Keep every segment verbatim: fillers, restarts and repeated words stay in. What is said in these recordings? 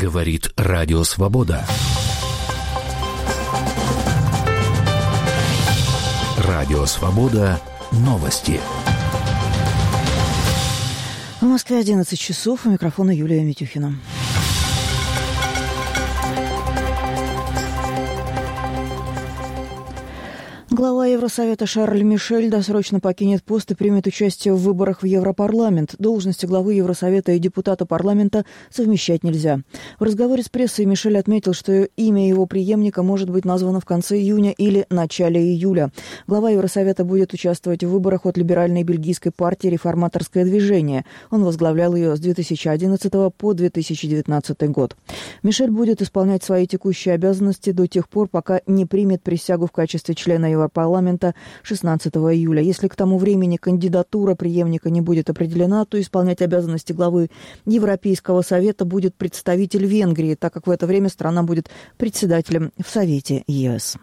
Говорит Радио Свобода. Радио Свобода. Новости. В Москве одиннадцать часов. У микрофона Юлия Митюхина. Глава Евросовета Шарль Мишель досрочно покинет пост и примет участие в выборах в Европарламент. Должности главы Евросовета и депутата парламента совмещать нельзя. В разговоре с прессой Мишель отметил, что имя его преемника может быть названо в конце июня или начале июля. Глава Евросовета будет участвовать в выборах от либеральной бельгийской партии «Реформаторское движение». Он возглавлял ее с две тысячи одиннадцатого по две тысячи девятнадцатый год. Мишель будет исполнять свои текущие обязанности до тех пор, пока не примет присягу в качестве члена Европарламента. парламента шестнадцатого июля. Если к тому времени кандидатура преемника не будет определена, то исполнять обязанности главы Европейского совета будет представитель Венгрии, так как в это время страна будет председателем в Совете ЕС.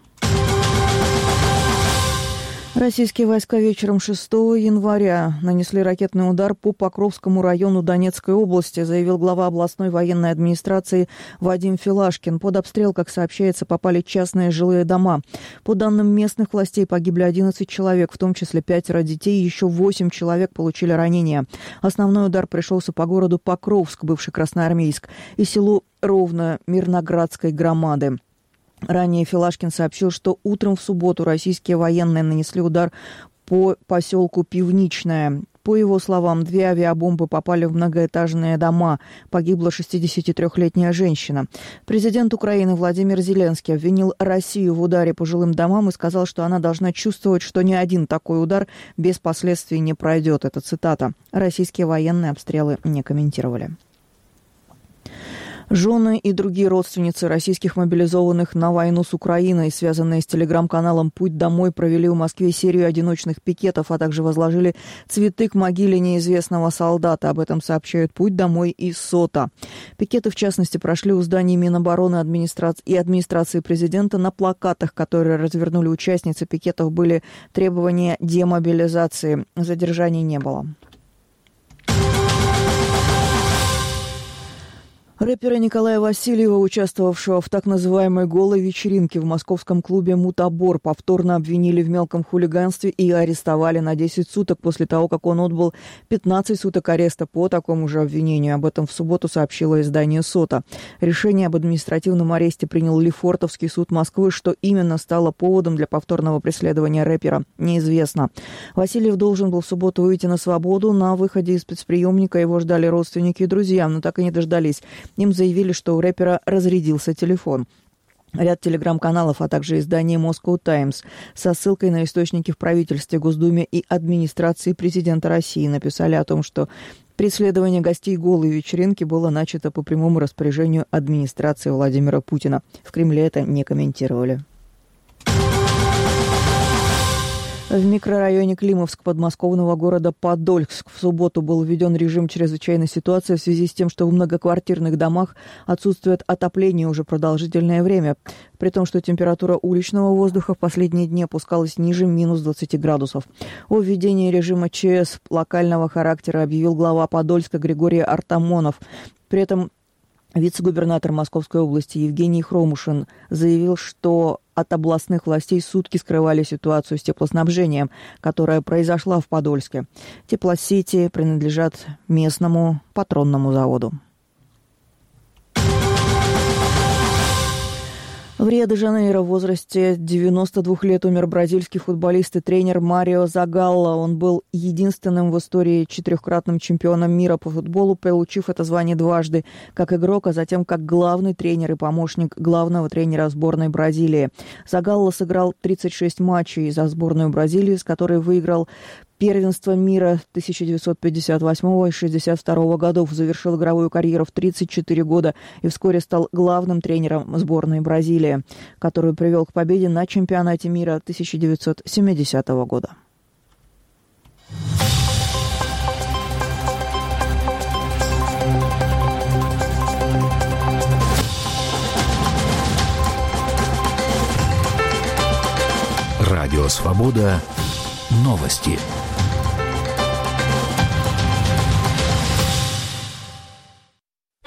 Российские войска вечером шестого января нанесли ракетный удар по Покровскому району Донецкой области, заявил глава областной военной администрации Вадим Филашкин. Под обстрел, как сообщается, попали частные жилые дома. По данным местных властей, погибли одиннадцать человек, в том числе пятеро детей, и еще восемь человек получили ранения. Основной удар пришелся по городу Покровск, бывший Красноармейск, и селу Ровно Мирноградской громады. Ранее Филашкин сообщил, что утром в субботу российские военные нанесли удар по поселку Пивничное. По его словам, две авиабомбы попали в многоэтажные дома. Погибла шестидесятитрёхлетняя женщина. Президент Украины Владимир Зеленский обвинил Россию в ударе по жилым домам и сказал, что она должна чувствовать, что ни один такой удар без последствий не пройдет. Это цитата. Российские военные обстрелы не комментировали. Жены и другие родственницы российских мобилизованных на войну с Украиной, связанные с телеграм-каналом «Путь домой», провели в Москве серию одиночных пикетов, а также возложили цветы к могиле неизвестного солдата. Об этом сообщают «Путь домой» и СОТА. Пикеты, в частности, прошли у зданий Минобороны администрации и администрации президента. На плакатах, которые развернули участницы пикетов, были требования демобилизации. Задержаний не было. Рэпера Николая Васильева, участвовавшего в так называемой «голой вечеринке» в московском клубе «Мутабор», повторно обвинили в мелком хулиганстве и арестовали на десять суток после того, как он отбыл пятнадцать суток ареста по такому же обвинению. Об этом в субботу сообщило издание «СОТА». Решение об административном аресте принял Лефортовский суд Москвы. Что именно стало поводом для повторного преследования рэпера, неизвестно. Васильев должен был в субботу выйти на свободу. На выходе из спецприемника его ждали родственники и друзья, но так и не дождались. Им заявили, что у рэпера разрядился телефон. Ряд телеграм-каналов, а также издание Moscow Times со ссылкой на источники в правительстве, Госдуме и администрации президента России написали о том, что преследование гостей голой вечеринки было начато по прямому распоряжению администрации Владимира Путина. В Кремле это не комментировали. В микрорайоне Климовск подмосковного города Подольск в субботу был введен режим чрезвычайной ситуации в связи с тем, что в многоквартирных домах отсутствует отопление уже продолжительное время, при том, что температура уличного воздуха в последние дни опускалась ниже минус двадцати градусов. О введении режима ЧС локального характера объявил глава Подольска Григорий Артамонов. При этом вице-губернатор Московской области Евгений Хромушин заявил, что от областных властей сутки скрывали ситуацию с теплоснабжением, которая произошла в Подольске. Теплосети принадлежат местному патронному заводу. В Рио-де-Жанейро в возрасте девяноста двух лет умер бразильский футболист и тренер Марио Загалла. Он был единственным в истории четырехкратным чемпионом мира по футболу, получив это звание дважды как игрок, а затем как главный тренер и помощник главного тренера сборной Бразилии. Загалла сыграл тридцать шесть матчей за сборную Бразилии, с которой выиграл первенство мира тысяча девятьсот пятьдесят восьмого и шестьдесят второго годов, завершил игровую карьеру в тридцать четыре года и вскоре стал главным тренером сборной Бразилии, которую привел к победе на чемпионате мира тысяча девятьсот семидесятого года. Радио Свобода. Новости.